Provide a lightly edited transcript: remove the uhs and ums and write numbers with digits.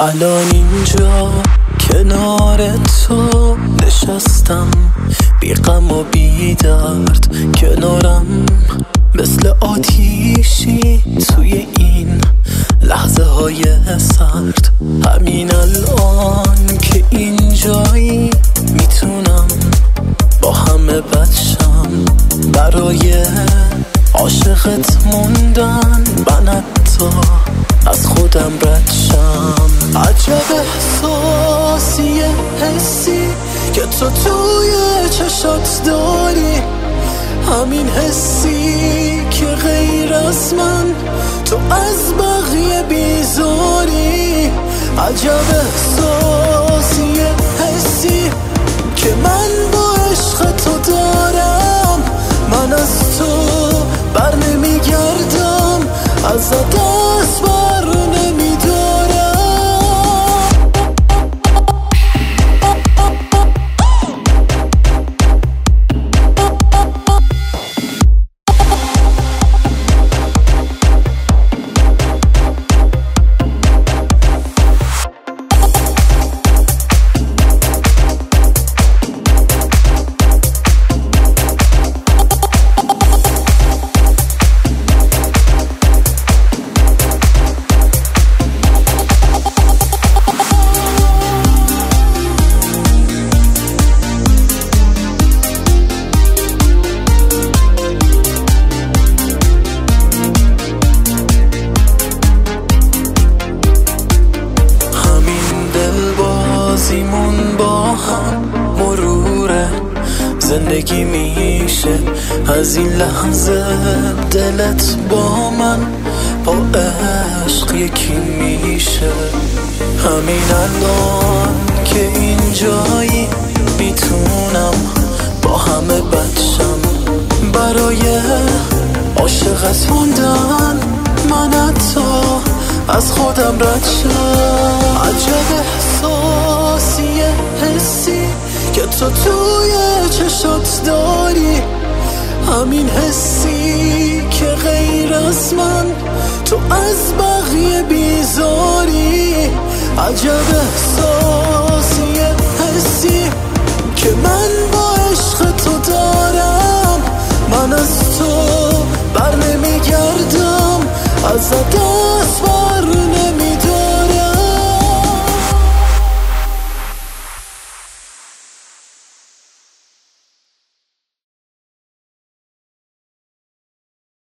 الان اینجا کنار تو نشستم، بی غم و بی درد کنارم، مثل آتیشی توی این لحظه های سرد. همین الان که اینجایی میتونم با همه بچم، برای عاشقت موندن من حتی از خودم ردشم. عجب احساسیه، حسی که تو توی چشات داری، همین حسی که غیر از من تو از بقیه بیزاری. عجب احساسیه، حسی که من با عشق تو دارم، من از تو بر نمیگردم، از دست بر نمیدارم. بازیمون با هم مروره، زندگی میشه از این لحظه، دلت با من با عشق یکی میشه. همین الان که اینجایی میتونم با همه بچم، برای عاشقت موندن من حتی از خودم رد شم. عجب احساسیه، حسی که تو توی چشات داری، همین حسی که غیر از من تو از بقیه بیزاری. عجب احساسیه، حسی که من با عشق تو دارم، من از تو بر نمیگردم، ازت